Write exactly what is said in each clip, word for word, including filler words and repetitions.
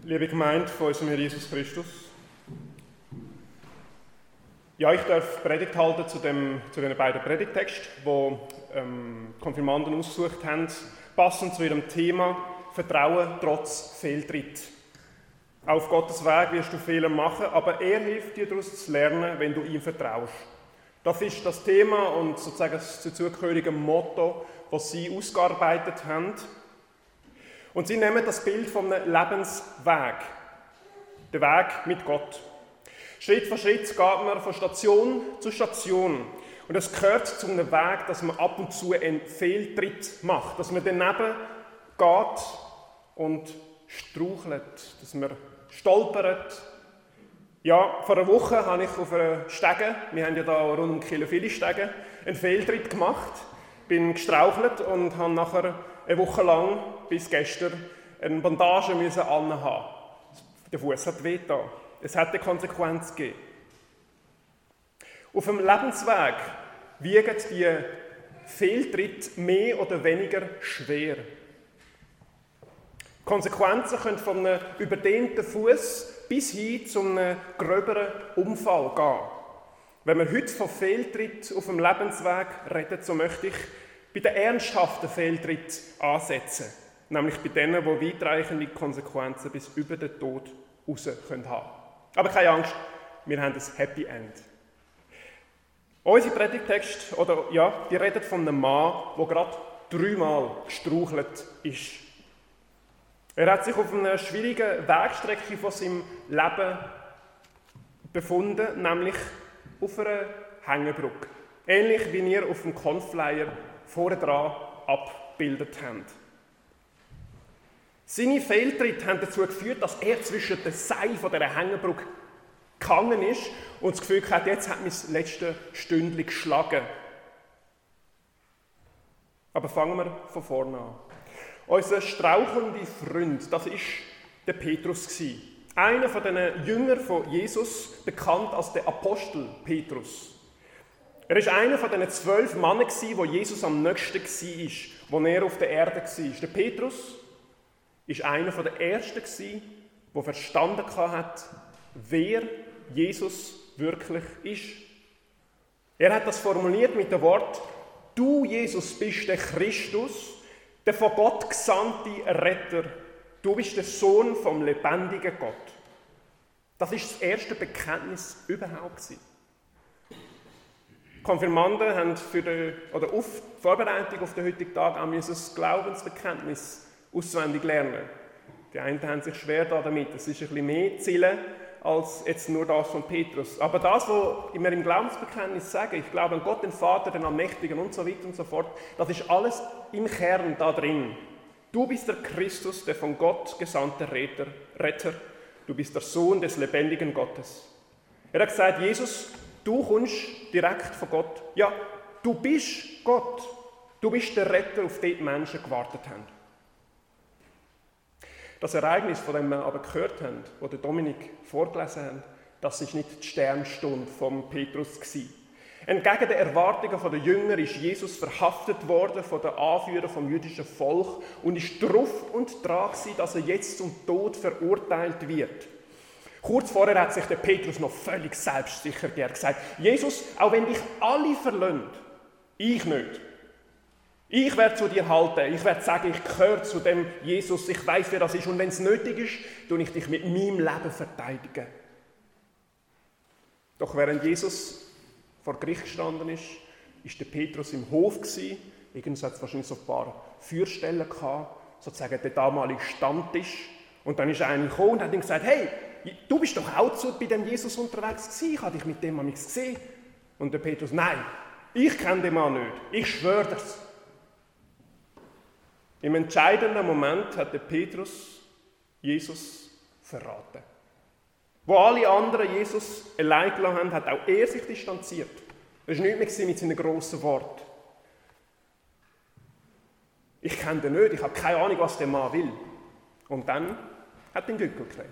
Liebe Gemeinde von unserem Herrn Jesus Christus. Ja, ich darf Predigt halten zu, dem, zu den beiden Predigtexten, die ähm, Konfirmanden ausgesucht haben, passend zu ihrem Thema Vertrauen trotz Fehltritt. Auf Gottes Weg wirst du Fehler machen, aber er hilft dir daraus zu lernen, wenn du ihm vertraust. Das ist das Thema und sozusagen das dazugehörige Motto, das sie ausgearbeitet haben. Und sie nehmen das Bild von einem Lebensweg, der Weg mit Gott. Schritt für Schritt geht man von Station zu Station. Und es gehört zu einem Weg, dass man ab und zu einen Fehltritt macht, dass man daneben geht und strauchelt, dass man stolpert. Ja, vor einer Woche habe ich auf einer Stege, wir haben ja da rund um Kiel viele Stegen, einen Fehltritt gemacht, bin gestrauchelt und habe nachher eine Woche lang, bis gestern, eine Bandage müssen anhaben. Der Fuß hat wehgetan. Es hat eine Konsequenz gegeben. Auf dem Lebensweg wiegen die Fehltritte mehr oder weniger schwer. Die Konsequenzen können von einem überdehnten Fuß bis hin zu einem gröberen Unfall gehen. Wenn wir heute von Fehltritt auf dem Lebensweg reden, so möchte ich bei den ernsthaften Fehltritt ansetzen. Nämlich bei denen, die weitreichende Konsequenzen bis über den Tod raus haben können. Aber keine Angst, wir haben ein Happy End. Unser Predigtext, oder ja, die redet von einem Mann, der gerade dreimal gestrauchelt ist. Er hat sich auf einer schwierigen Wegstrecke von seinem Leben befunden, nämlich auf einer Hängebrücke. Ähnlich wie ihr auf dem Konflyer vorne dran abgebildet habt. Seine Fehltritte haben dazu geführt, dass er zwischen den Seilen von dieser Hängebrücke gehangen ist und das Gefühl hat, jetzt hat mich das letzte Stündchen geschlagen. Aber fangen wir von vorne an. Unser strauchelnder Freund, das war der Petrus. Einer von den Jüngern von Jesus, bekannt als der Apostel Petrus. Er war einer von den zwölf Männern, wo Jesus am nächsten war, wo er auf der Erde war. Der Petrus war einer der Ersten, der verstanden hat, wer Jesus wirklich ist. Er hat das formuliert mit dem Wort: Du, Jesus, bist der Christus, der von Gott gesandte Retter. Du bist der Sohn vom lebendigen Gott. Das war das erste Bekenntnis überhaupt. Die Konfirmanden haben für die, oder auf die Vorbereitung auf den heutigen Tag auch das Glaubensbekenntnis auswendig lernen. Die einen haben sich schwer damit. Es ist ein bisschen mehr Ziele als jetzt nur das von Petrus. Aber das, was wir im Glaubensbekenntnis sagen, ich glaube an Gott, den Vater, den Allmächtigen und so weiter und so fort, das ist alles im Kern da drin. Du bist der Christus, der von Gott gesandte Retter. Retter. Du bist der Sohn des lebendigen Gottes. Er hat gesagt, Jesus, du kommst direkt von Gott. Ja, du bist Gott. Du bist der Retter, auf den die Menschen gewartet haben. Das Ereignis, von dem wir aber gehört haben, das der Dominik vorgelesen hat, das war nicht die Sternstunde von Petrus gewesen. Entgegen den Erwartungen der Jünger ist Jesus verhaftet worden von den Anführern vom jüdischen Volk und ist drauf und dran gewesen, dass er jetzt zum Tod verurteilt wird. Kurz vorher hat sich der Petrus noch völlig selbstsicher gesagt: Jesus, auch wenn dich alle verlassen, ich nicht. Ich werde zu dir halten, ich werde sagen, ich gehöre zu dem Jesus, ich weiß, wer das ist, und wenn es nötig ist, tue ich dich mit meinem Leben verteidigen. Doch während Jesus vor Gericht gestanden ist, war der Petrus im Hof gewesen. Irgendwann hat es wahrscheinlich so ein paar Feuerstellen gehabt, sozusagen der damalige Stammtisch. Und dann ist einer gekommen und hat ihm gesagt: Hey, du bist doch auch zu, bei dem Jesus unterwegs gewesen, ich habe dich mit dem mal nichts gesehen. Und der Petrus: Nein, ich kenne den Mann nicht, ich schwöre das. Im entscheidenden Moment hat der Petrus Jesus verraten. Wo alle anderen Jesus allein gelassen haben, hat auch er sich distanziert. Das war nichts mehr mit seinen grossen Worten. Ich kenne den nicht, ich habe keine Ahnung, was der Mann will. Und dann hat er den Gürtel gekriegt.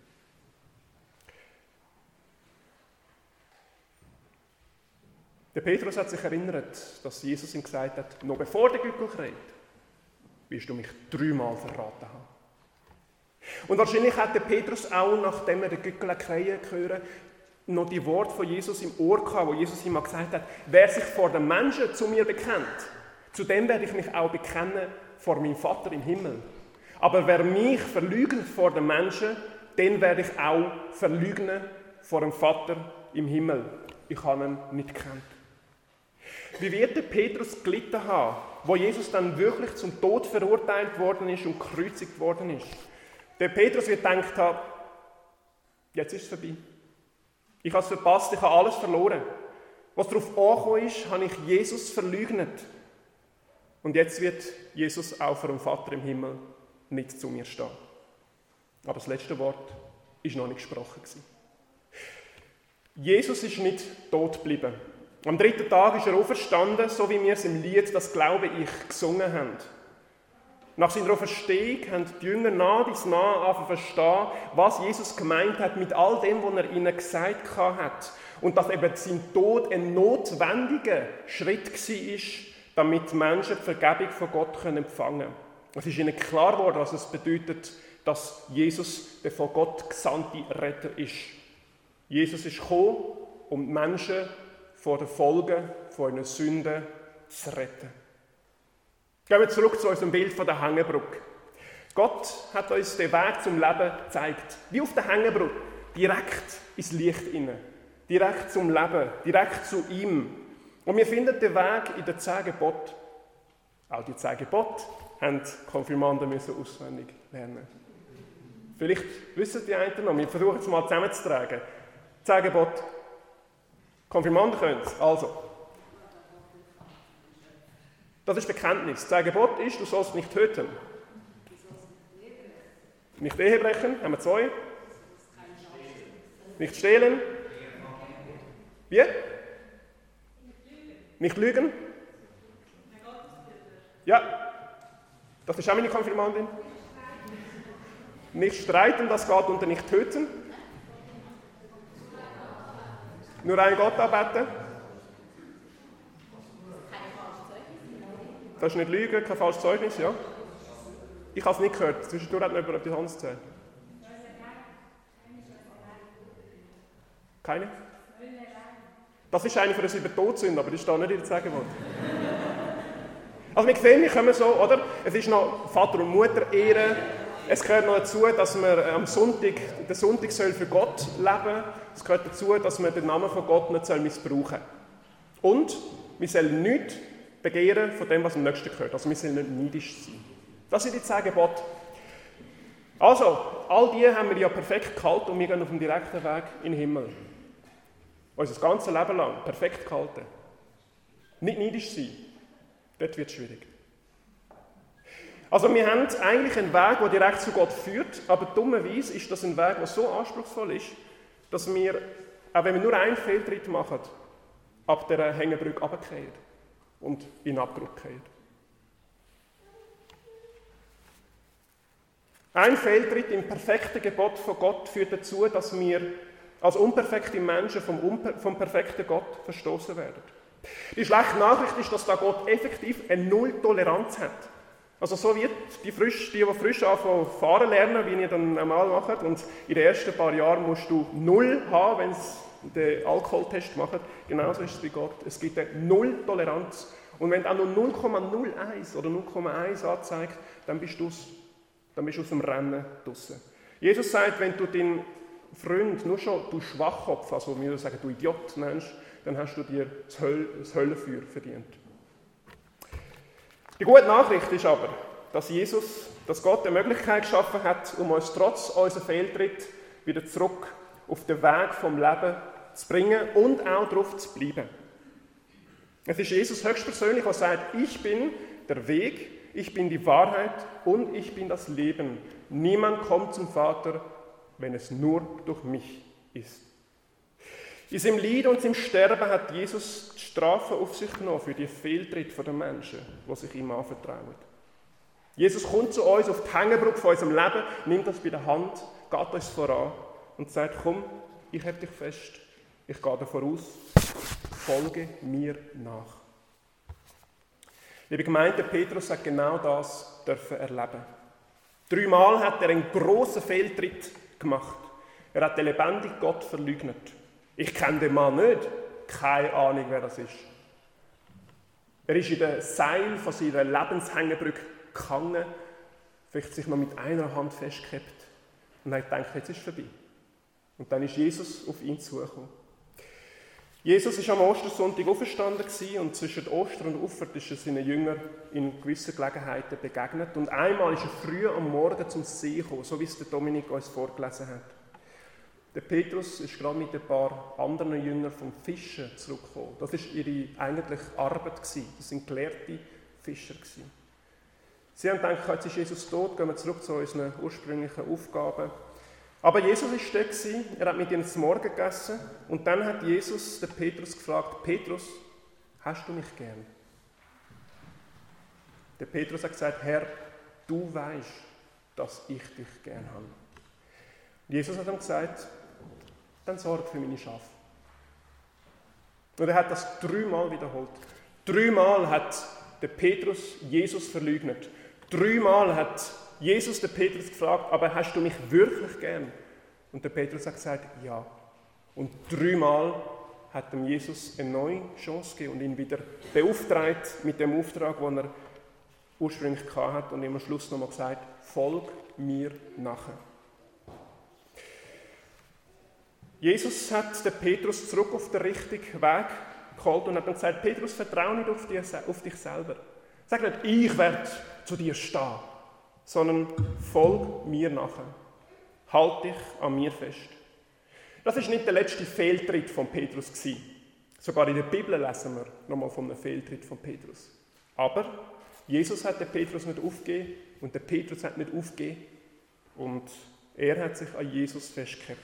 Der Petrus hat sich erinnert, dass Jesus ihm gesagt hat, noch bevor der Gürtel kriegt, wirst du mich dreimal verraten haben. Und wahrscheinlich hat der Petrus auch, nachdem er den Gückel gehört, noch die Worte von Jesus im Ohr gehabt, wo Jesus ihm gesagt hat, wer sich vor den Menschen zu mir bekennt, zu dem werde ich mich auch bekennen vor meinem Vater im Himmel. Aber wer mich verleugnet vor den Menschen, den werde ich auch verleugnen vor dem Vater im Himmel. Ich habe ihn nicht gekannt. Wie wird der Petrus gelitten haben, wo Jesus dann wirklich zum Tod verurteilt worden ist und gekreuzigt worden ist? Der Petrus wird gedacht haben, jetzt ist es vorbei. Ich habe es verpasst, ich habe alles verloren. Was darauf angekommen ist, habe ich Jesus verleugnet. Und jetzt wird Jesus auch vor dem Vater im Himmel nicht zu mir stehen. Aber das letzte Wort ist noch nicht gesprochen gewesen. Jesus ist nicht tot geblieben. Am dritten Tag ist er auferstanden, so wie wir es im Lied «Das glaube ich» gesungen haben. Nach seiner Auferstehung haben die Jünger nah bis nah angefangen zu verstehen, was Jesus gemeint hat mit all dem, was er ihnen gesagt hat. Und dass eben sein Tod ein notwendiger Schritt war, damit Menschen die Vergebung von Gott empfangen können. Es ist ihnen klar geworden, was es bedeutet, dass Jesus der von Gott gesandte Retter ist. Jesus ist gekommen, um die Menschen vor den Folgen von ihren Sünden zu retten. Gehen wir zurück zu unserem Bild von der Hängebrücke. Gott hat uns den Weg zum Leben gezeigt. Wie auf der Hängebrücke. Direkt ins Licht hinein. Direkt zum Leben. Direkt zu ihm. Und wir finden den Weg in den zehn Geboten. Auch die zehn Gebote haben die Konfirmanden müssen auswendig lernen. Vielleicht wissen die einen noch. Wir versuchen es mal zusammenzutragen. Zehn Gebote. Konfirmanden können es. Also. Das ist Bekenntnis. Das zehn Gebot ist, du sollst nicht töten. Nicht Ehe brechen, haben wir zwei. Nicht stehlen. Wie? Nicht lügen. Ja, das ist auch meine Konfirmandin. Nicht streiten, das geht unter nicht töten. Nur einen Gott anbeten. Das ist nicht Lügen, kein falsches Zeugnis, ja? Ich habe es nicht gehört. Zwischendurch hat noch jemand etwas anderes erzählt. Keine? Das ist eine von den sieben Todsünden, aber die steht nicht in den zehn Geboten. Also wir sehen, wir kommen so, oder? Es ist noch Vater und Mutter ehren. Es gehört noch dazu, dass man am Sonntag, der Sonntag soll für Gott leben. Es gehört dazu, dass man den Namen von Gott nicht missbrauchen soll. Und wir sollen nichts begehren von dem, was dem Nächsten gehört. Also wir sollen nicht neidisch sein. Das sind die zehn Gebote. Also, all die haben wir ja perfekt gehalten und wir gehen auf dem direkten Weg in den Himmel. Unser ganzes Leben lang perfekt gehalten. Nicht neidisch sein. Dort wird es schwierig. Also wir haben eigentlich einen Weg, der direkt zu Gott führt, aber dummerweise ist das ein Weg, der so anspruchsvoll ist, dass wir, auch wenn wir nur einen Fehltritt machen, ab dieser Hängebrücke runterfallen und in den Abgrund fallen. Ein Fehltritt im perfekten Gebot von Gott führt dazu, dass wir als unperfekte Menschen vom, unper- vom perfekten Gott verstoßen werden. Die schlechte Nachricht ist, dass da Gott effektiv eine Null-Toleranz hat. Also so wie die, frisch, die, die frisch anfangen fahren lernen, wie ihr dann einmal macht, und in den ersten paar Jahren musst du Null haben, wenn sie den Alkoholtest machen. Genauso ist es bei Gott. Es gibt eine Null-Toleranz. Und wenn auch nur null Komma null eins oder null Komma eins anzeigt, dann bist du dann bist du aus dem Rennen draussen. Jesus sagt, wenn du deinen Freund nur schon du Schwachkopf, also wir sagen, du Idiot nennst, dann hast du dir das, Höll, das Höllenfeuer verdient. Die gute Nachricht ist aber, dass Jesus, dass Gott eine Möglichkeit geschaffen hat, um uns trotz unserer Fehltritt wieder zurück auf den Weg vom Leben zu bringen und auch darauf zu bleiben. Es ist Jesus höchstpersönlich, der sagt, ich bin der Weg, ich bin die Wahrheit und ich bin das Leben. Niemand kommt zum Vater, wenn es nur durch mich ist. In seinem Leid und seinem Sterben hat Jesus die Strafe auf sich genommen für die Fehltritte der Menschen, die sich ihm anvertrauen. Jesus kommt zu uns auf die Hängebrücke von unserem Leben, nimmt uns bei der Hand, geht uns voran und sagt, komm, ich habe dich fest, ich gehe dir voraus, folge mir nach. Liebe Gemeinde, Petrus hat genau das dürfen erleben. Dreimal hat er einen grossen Fehltritt gemacht. Er hat den lebendigen Gott verleugnet. Ich kenne den Mann nicht. Keine Ahnung, wer das ist. Er ist in den Seil von seiner Lebenshängebrücke gehangen, vielleicht sich noch mit einer Hand festgehabt und hat gedacht, jetzt ist es vorbei. Und dann ist Jesus auf ihn zugekommen. Jesus ist am Ostersonntag auferstanden und zwischen Ostern und Auffahrt ist er seinen Jüngern in gewissen Gelegenheiten begegnet. Und einmal ist er früh am Morgen zum See gekommen, so wie es der Dominik uns vorgelesen hat. Der Petrus ist gerade mit ein paar anderen Jüngern vom Fischen zurückgekommen. Das war ihre eigentliche Arbeit. Das waren gelehrte Fischer. Sie haben gedacht, jetzt ist Jesus tot, gehen wir zurück zu unseren ursprünglichen Aufgaben. Aber Jesus war dort, er hat mit ihnen zum Morgen gegessen und dann hat Jesus den Petrus gefragt, Petrus, hast du mich gern? Der Petrus hat gesagt, Herr, du weißt, dass ich dich gern habe. Jesus hat ihm gesagt, dann sorge für meine Schafe. Und er hat das dreimal wiederholt. Dreimal hat der Petrus Jesus verleugnet. Dreimal hat Jesus den Petrus gefragt, aber hast du mich wirklich gern? Und der Petrus hat gesagt, ja. Und dreimal hat ihm Jesus eine neue Chance gegeben und ihn wieder beauftragt mit dem Auftrag, den er ursprünglich hatte und ihm am Schluss nochmal gesagt, folg mir nachher. Jesus hat den Petrus zurück auf den richtigen Weg geholt und hat ihm gesagt, Petrus, vertraue nicht auf dich, auf dich selber. Sag nicht, ich werde zu dir stehen, sondern folg mir nachher. Halt dich an mir fest. Das ist nicht der letzte Fehltritt von Petrus gewesen. Sogar in der Bibel lesen wir nochmal von einem Fehltritt von Petrus. Aber Jesus hat den Petrus nicht aufgegeben und der Petrus hat nicht aufgegeben und er hat sich an Jesus festgehalten.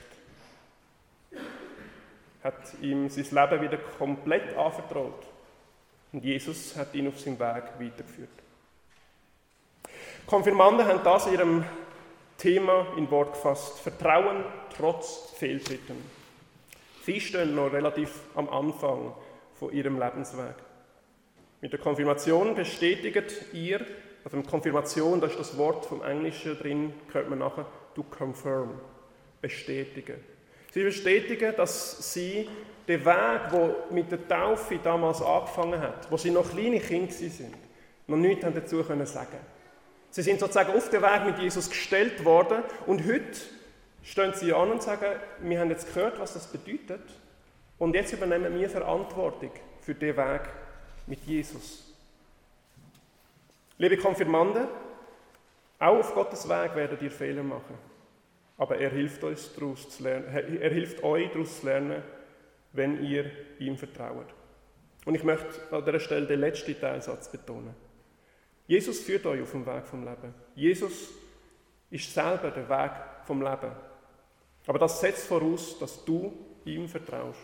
Hat ihm sein Leben wieder komplett anvertraut. Und Jesus hat ihn auf seinem Weg weitergeführt. Konfirmanden haben das in ihrem Thema in Wort gefasst. Vertrauen trotz Fehltritten. Sie stehen noch relativ am Anfang von ihrem Lebensweg. Mit der Konfirmation bestätigt ihr, also mit Konfirmation, da ist das Wort vom Englischen drin, hört man nachher, to confirm, bestätigen. Sie bestätigen, dass sie den Weg, der mit der Taufe damals angefangen hat, wo sie noch kleine Kinder waren, noch nichts dazu sagen können. Sie sind sozusagen auf den Weg mit Jesus gestellt worden und heute stehen sie an und sagen, wir haben jetzt gehört, was das bedeutet und jetzt übernehmen wir Verantwortung für den Weg mit Jesus. Liebe Konfirmanden, auch auf Gottes Weg werdet ihr Fehler machen. Aber er hilft, uns daraus zu lernen, er hilft euch daraus zu lernen, wenn ihr ihm vertraut. Und ich möchte an dieser Stelle den letzten Teilsatz betonen. Jesus führt euch auf dem Weg vom Leben. Jesus ist selber der Weg vom Leben. Aber das setzt voraus, dass du ihm vertraust.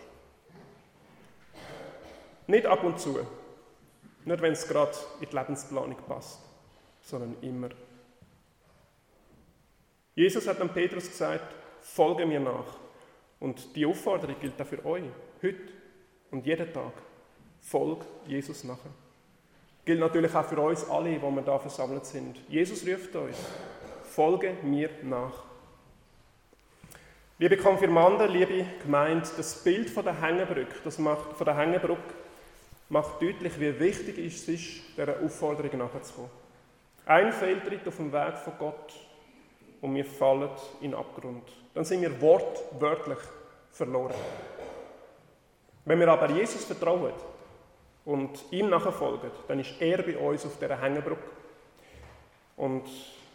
Nicht ab und zu, nicht wenn es gerade in die Lebensplanung passt, sondern immer. Jesus hat dem Petrus gesagt, folge mir nach. Und die Aufforderung gilt auch für euch, heute und jeden Tag. Folg Jesus nachher. Gilt natürlich auch für uns alle, die wir da versammelt sind. Jesus ruft uns, folge mir nach. Liebe Konfirmanden, liebe Gemeinde, das Bild von der Hängebrücke, das macht, von der Hängebrücke macht deutlich, wie wichtig es ist, dieser Aufforderung nachzukommen. Ein Fehltritt auf dem Weg von Gott und wir fallen in den Abgrund. Dann sind wir wortwörtlich verloren. Wenn wir aber Jesus vertrauen und ihm nachfolgen, dann ist er bei uns auf dieser Hängebrücke. Und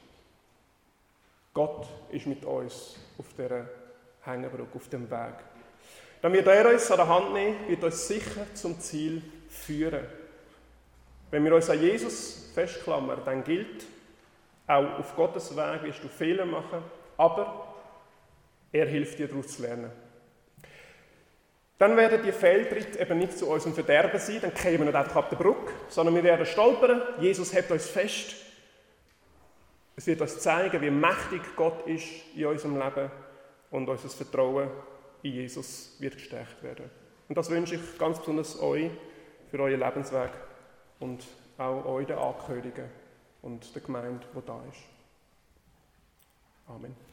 Gott ist mit uns auf dieser Hängebrücke, auf dem Weg. Dann wird er uns an der Hand nehmen, wird uns sicher zum Ziel führen. Wenn wir uns an Jesus festklammern, dann gilt, auch auf Gottes Weg wirst du Fehler machen, aber er hilft dir, daraus zu lernen. Dann werden die Fehltritte eben nicht zu unserem Verderben sein, dann kommen wir nicht einfach ab der Brücke, sondern wir werden stolpern, Jesus hält uns fest. Es wird uns zeigen, wie mächtig Gott ist in unserem Leben und unser Vertrauen in Jesus wird gestärkt werden. Und das wünsche ich ganz besonders euch für euren Lebensweg und auch euch, den Angehörigen und der Gemeinde, die da ist. Amen.